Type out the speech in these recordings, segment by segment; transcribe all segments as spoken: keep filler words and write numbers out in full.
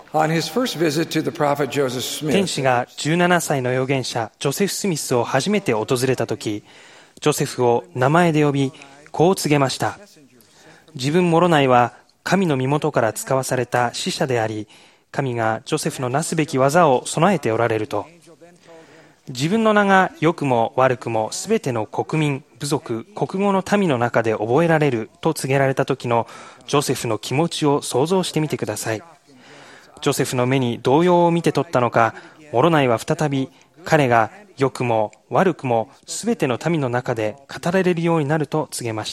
On his first visit to the prophet Joseph Smith, 天使がじゅうななさいの預言者ジョセフ・スミスを初めて訪れたとき、ジョセフを名前で呼び、こう告げました。自分モロナイは神の身元から使わされた使者であり、神がジョセフのなすべき技を備えておられると。自分の名が良くも悪くもすべての国民、部族、国語の民の中で覚えられると告げられた時のジョセフの気持ちを想像してみてください。ジョセフの目に動揺を見て取ったのか、モロナイは再び彼が良くも悪くもすべての民の中で語られるようになると告げました。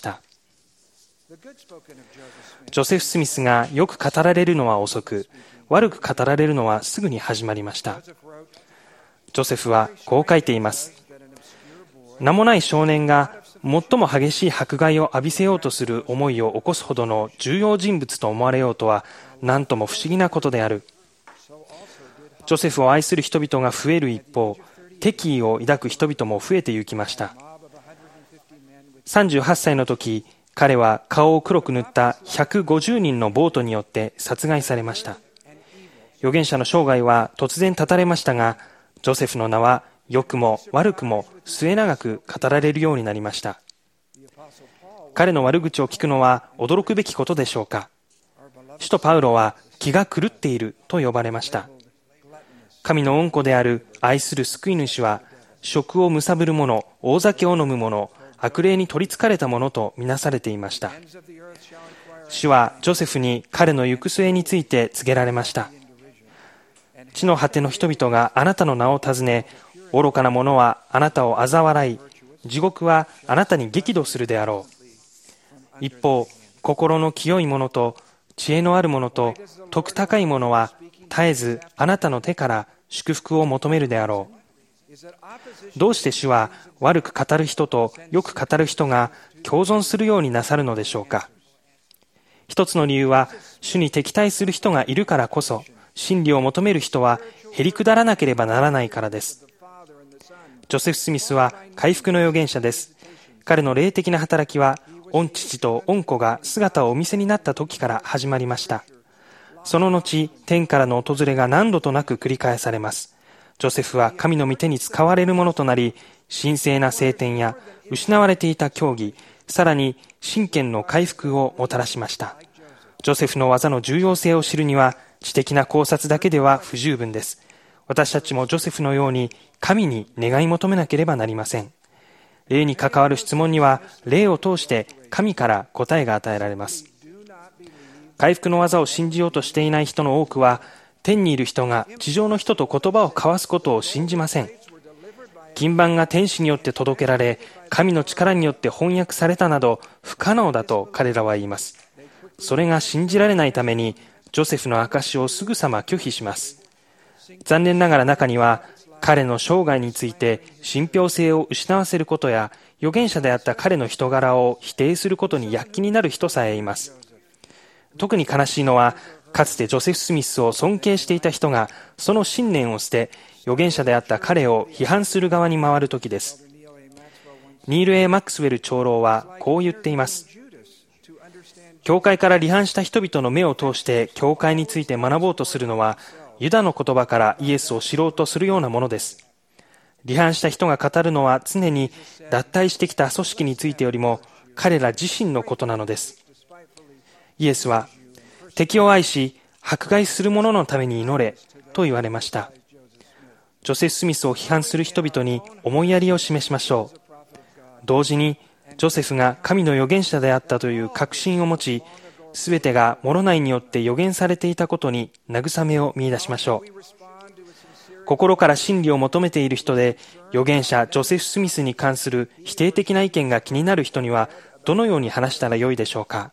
ジョセフ・スミスがよく語られるのは遅く、悪く語られるのはすぐに始まりました。ジョセフはこう書いています。名もない少年が最も激しい迫害を浴びせようとする思いを起こすほどの重要人物と思われようとは何とも不思議なことである。ジョセフを愛する人々が増える一方、敵意を抱く人々も増えてゆきました。さんじゅうはっさいの時、彼は顔を黒く塗ったひゃくごじゅうにんの暴徒によって殺害されました。預言者の生涯は突然絶たれましたが、ジョセフの名は良くも悪くも末永く語られるようになりました。彼の悪口を聞くのは驚くべきことでしょうか。使徒パウロは気が狂っていると呼ばれました。神の恩子である愛する救い主は、食を貪る者、大酒を飲む者、悪霊に取りつかれた者とみなされていました。主はジョセフに彼の行く末について告げられました。地の果ての人々があなたの名を尋ね、愚かな者はあなたを嘲笑い、地獄はあなたに激怒するであろう。一方、心の清い者と知恵のある者と徳高い者は絶えずあなたの手から祝福を求めるであろう。どうして主は悪く語る人とよく語る人が共存するようになさるのでしょうか。一つの理由は、主に敵対する人がいるからこそ、真理を求める人はへりくだらなければならないからです。ジョセフ・スミスは回復の預言者です。彼の霊的な働きは、御父と御子が姿をお見せになった時から始まりました。その後、天からの訪れが何度となく繰り返されます。ジョセフは神の御手に使われるものとなり、神聖な聖典や失われていた教義、さらに神権の回復をもたらしました。ジョセフの技の重要性を知るには、知的な考察だけでは不十分です。私たちもジョセフのように神に願い求めなければなりません。霊に関わる質問には、霊を通して神から答えが与えられます。回復の技を信じようとしていない人の多くは、天にいる人が地上の人と言葉を交わすことを信じません。金版が天使によって届けられ、神の力によって翻訳されたなど不可能だと彼らは言います。それが信じられないために、ジョセフの証をすぐさま拒否します。残念ながら中には、彼の生涯について信憑性を失わせることや、預言者であった彼の人柄を否定することに躍起になる人さえいます。特に悲しいのは、かつてジョセフ・スミスを尊敬していた人が、その信念を捨て、預言者であった彼を批判する側に回るときです。ニール・ A ・マックスウェル長老はこう言っています。教会から離反した人々の目を通して教会について学ぼうとするのは、ユダの言葉からイエスを知ろうとするようなものです。離反した人が語るのは常に脱退してきた組織についてよりも彼ら自身のことなのです。イエスは、敵を愛し迫害する者のために祈れと言われました。ジョセフ・スミスを批判する人々に思いやりを示しましょう。同時にジョセフが神の預言者であったという確信を持ち、すべてがモロナイによって予言されていたことに慰めを見出しましょう。心から真理を求めている人で、預言者ジョセフ・スミスに関する否定的な意見が気になる人にはどのように話したらよいでしょうか。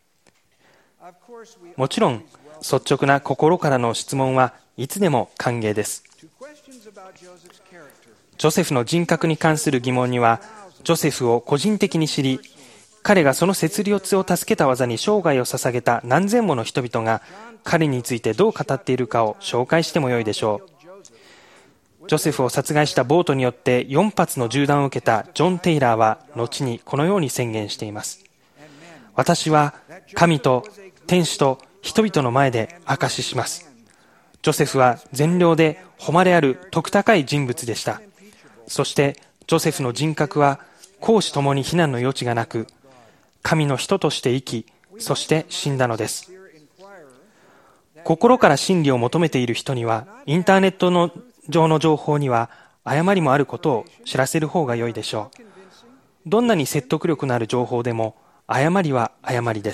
もちろん率直な心からの質問はいつでも歓迎です。ジョセフの人格に関する疑問には、ジョセフを個人的に知り、彼がその設立を助けた技に生涯を捧げた何千もの人々が彼についてどう語っているかを紹介してもよいでしょう。ジョセフを殺害した暴徒によってよん発の銃弾を受けたジョン・テイラーは後にこのように宣言しています。私は神と天使と人々の前で証しします。 ジョセフは善良で誉れある徳高い人物でした。そしてジョセフの人格は公私ともに非難の余地がなく、神の人として生き、そして死んだのです。心から真理を求めている人には、インターネットの上の情報には誤りもあることを知らせる方が良いでしょう。どんなに説得力のある情報でも、誤りは誤りです。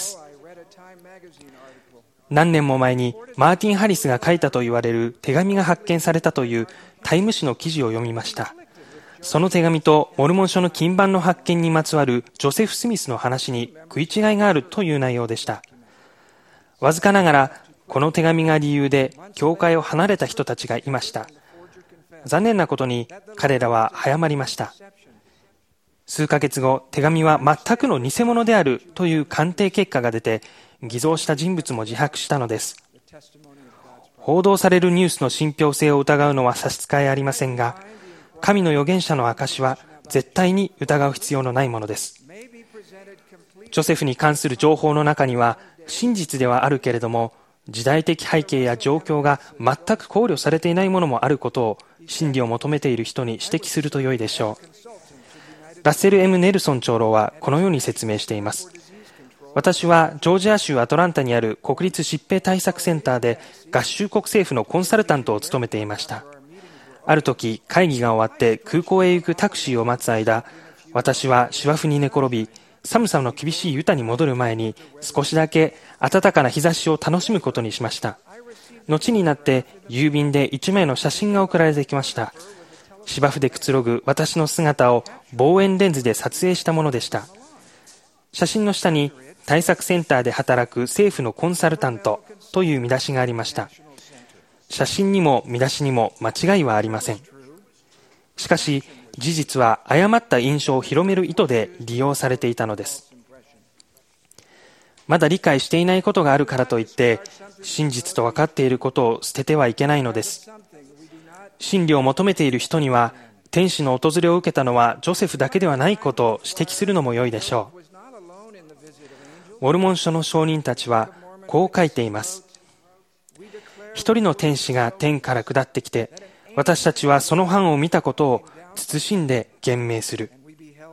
何年も前にマーティン・ハリスが書いたと言われる手紙が発見されたというタイム誌の記事を読みました。その手紙とモルモン書の金版の発見にまつわるジョセフ・スミスの話に食い違いがあるという内容でした。わずかながらこの手紙が理由で教会を離れた人たちがいました。残念なことに彼らは早まりました。数ヶ月後、手紙は全くの偽物であるという鑑定結果が出て、偽造した人物も自白したのです。報道されるニュースの信憑性を疑うのは差し支えありませんが、神の預言者の証は絶対に疑う必要のないものです。ジョセフに関する情報の中には真実ではあるけれども、時代的背景や状況が全く考慮されていないものもあることを真理を求めている人に指摘すると良いでしょう。ラッセル エム ネルソン長老はこのように説明しています。私はジョージア州アトランタにある国立疾病対策センターで合衆国政府のコンサルタントを務めていました。ある時、会議が終わって空港へ行くタクシーを待つ間、私は芝生に寝転び、寒さの厳しいユタに戻る前に少しだけ暖かな日差しを楽しむことにしました。後になって郵便で一枚の写真が送られてきました。芝生でくつろぐ私の姿を望遠レンズで撮影したものでした。写真の下に対策センターで働く政府のコンサルタントという見出しがありました。写真にも見出しにも間違いはありません。しかし事実は誤った印象を広める意図で利用されていたのです。まだ理解していないことがあるからといって真実と分かっていることを捨ててはいけないのです。真理を求めている人には天使の訪れを受けたのはジョセフだけではないことを指摘するのも良いでしょう。モルモン書の証人たちはこう書いています。一人の天使が天から下ってきて、私たちはその範を見たことを慎んで言明する。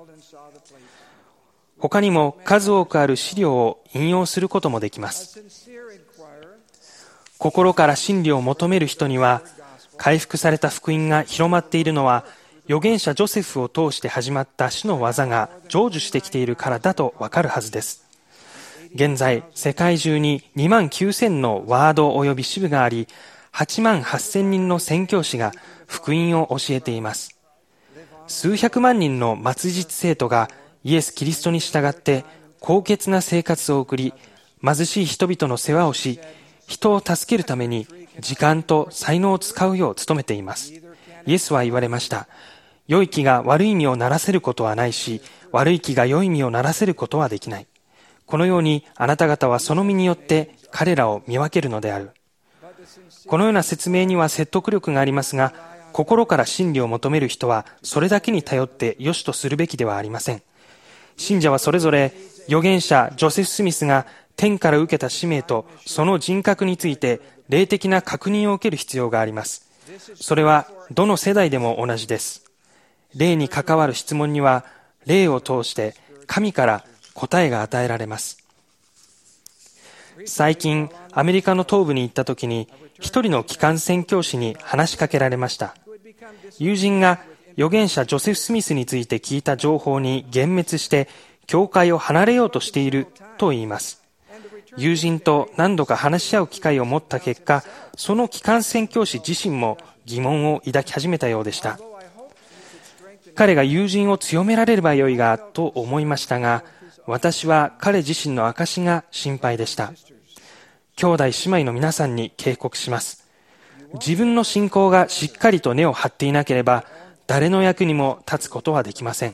他にも数多くある資料を引用することもできます。心から真理を求める人には、回復された福音が広まっているのは、預言者ジョセフを通して始まった主の技が成就してきているからだとわかるはずです。現在、世界中ににまんきゅうせんのワード及び支部があり、はちまんはっせんにんの宣教師が福音を教えています。数百万人の末日生徒がイエス・キリストに従って高潔な生活を送り、貧しい人々の世話をし、人を助けるために時間と才能を使うよう努めています。イエスは言われました。良い木が悪い実をならせることはないし、悪い木が良い実をならせることはできない。このようにあなた方はその実によって彼らを見分けるのである。このような説明には説得力がありますが、心から真理を求める人はそれだけに頼って良しとするべきではありません。信者はそれぞれ預言者ジョセフ・スミスが天から受けた使命とその人格について霊的な確認を受ける必要があります。それはどの世代でも同じです。霊に関わる質問には霊を通して神から答えが与えられます。最近アメリカの東部に行った時に一人の機関宣教師に話しかけられました。友人が預言者ジョセフ・スミスについて聞いた情報に幻滅して教会を離れようとしていると言います。友人と何度か話し合う機会を持った結果、その機関宣教師自身も疑問を抱き始めたようでした。彼が友人を強められればよいがと思いましたが、私は彼自身の証が心配でした。兄弟姉妹の皆さんに警告します。自分の信仰がしっかりと根を張っていなければ、誰の役にも立つことはできません。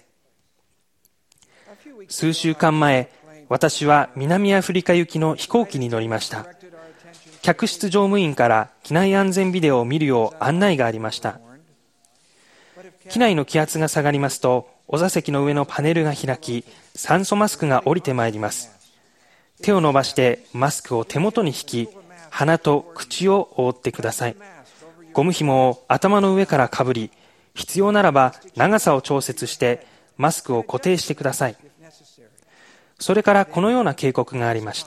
数週間前、私は南アフリカ行きの飛行機に乗りました。客室乗務員から機内安全ビデオを見るよう案内がありました。機内の気圧が下がりますと、お座席の上のパネルが開き、酸素マスクが降りてまいります。手を伸ばしてマスクを手元に引き、 鼻と口を覆ってください。ゴム紐を頭の上からかぶり、必要ならば長さを調節してマスクを固定してください。それからこのような警告がありました。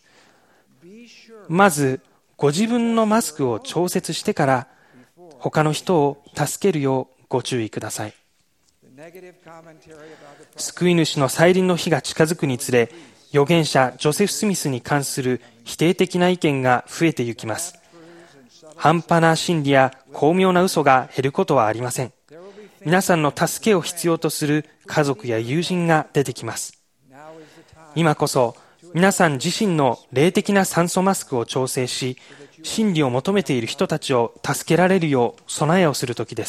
まずご自分のマスクを調節してから他の人を助けるようご注意ください。救い主の再臨の日が近づくにつれ、預言者ジョセフ・スミスに関する否定的な意見が増えてゆきます。半端な真理や巧妙な嘘が減ることはありません。皆さんの助けを必要とする家族や友人が出てきます。今こそ皆さん自身の霊的な酸素マスクを調整し、真理を求めている人たちを助けられるよう備えをするときです。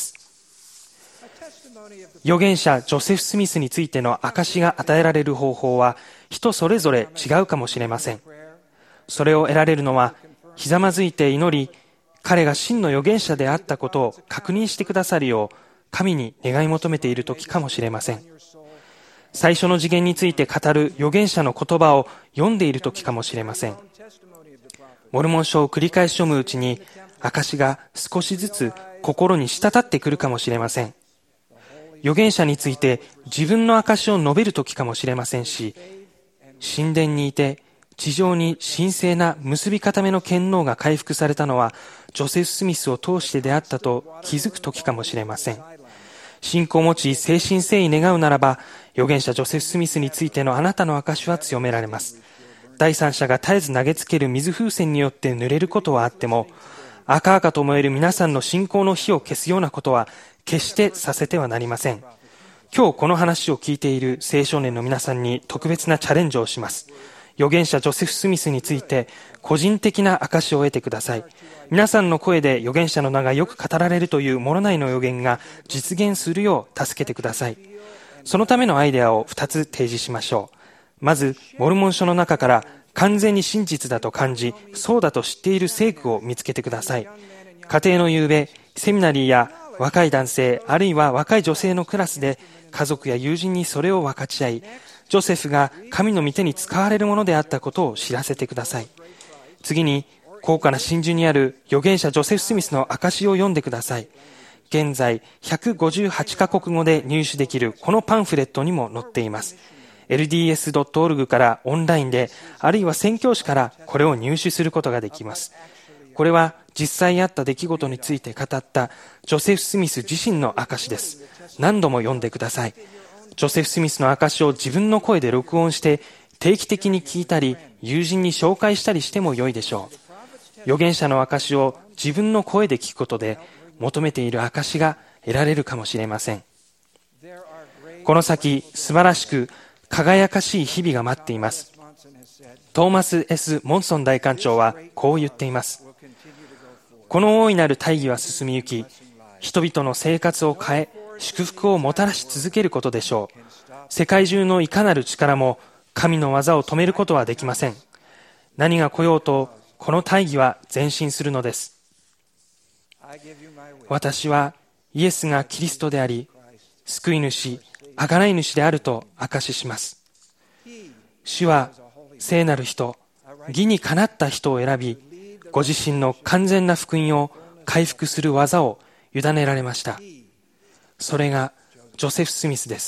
預言者ジョセフ・スミスについての証が与えられる方法は人それぞれ違うかもしれません。それを得られるのはひざまずいて祈り、彼が真の預言者であったことを確認してくださるよう神に願い求めている時かもしれません。最初の次元について語る預言者の言葉を読んでいる時かもしれません。モルモン書を繰り返し読むうちに証が少しずつ心に滴ってくるかもしれません。預言者について自分の証を述べる時かもしれませんし、神殿にいて地上に神聖な結び固めの権能が回復されたのはジョセフ・スミスを通してであったと気づく時かもしれません。信仰を持ち誠心誠意願うならば、預言者ジョセフ・スミスについてのあなたの証は強められます。第三者が絶えず投げつける水風船によって濡れることはあっても、赤々と燃える皆さんの信仰の火を消すようなことは決してさせてはなりません。今日この話を聞いている青少年の皆さんに特別なチャレンジをします。預言者ジョセフ・スミスについて個人的な証を得てください。皆さんの声で預言者の名がよく語られるという諸内の預言が実現するよう助けてください。そのためのアイデアをふたつ提示しましょう。まず、モルモン書の中から完全に真実だと感じ、そうだと知っている聖句を見つけてください。家庭の夕べ、セミナリーや若い男性、あるいは若い女性のクラスで家族や友人にそれを分かち合い、ジョセフが神の御手に使われるものであったことを知らせてください。次に、高価な真珠にある預言者ジョセフ・スミスの証を読んでください。現在、ひゃくごじゅうはちカ国語で入手できるこのパンフレットにも載っています。エルディーエスドットオルグ からオンラインで、あるいは宣教師からこれを入手することができます。これは実際あった出来事について語ったジョセフ・スミス自身の証です。何度も読んでください。ジョセフ・スミスの証を自分の声で録音して定期的に聞いたり友人に紹介したりしても良いでしょう。預言者の証を自分の声で聞くことで求めている証が得られるかもしれません。この先素晴らしく輝かしい日々が待っています。トーマス エス モンソン大官長はこう言っています。この大いなる大義は進みゆき、人々の生活を変え祝福をもたらし続けることでしょう。世界中のいかなる力も神の技を止めることはできません。何が来ようとこの大義は前進するのです。私はイエスがキリストであり救い主、贖い主であると証しします。主は聖なる人、義にかなった人を選び、ご自身の完全な福音を回復する技を委ねられました。それがジョセフ・スミスです。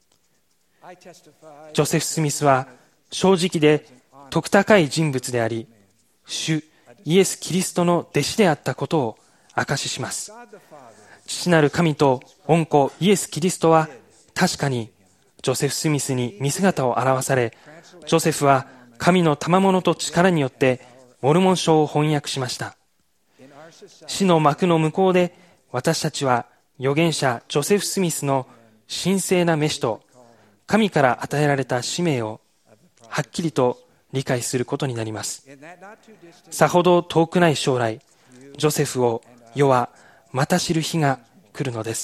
ジョセフ・スミスは正直で徳高い人物であり、主イエス・キリストの弟子であったことを証しします。父なる神と御子イエス・キリストは確かにジョセフ・スミスに見姿を現され、ジョセフは神の賜物と力によってモルモン書を翻訳しました。死の幕の向こうで私たちは預言者ジョセフ・スミスの神聖な召しと神から与えられた使命をはっきりと理解することになります。さほど遠くない将来、ジョセフを世はまた知る日が来るのです。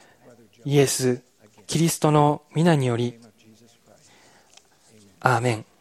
イエス・キリストの皆により、アーメン。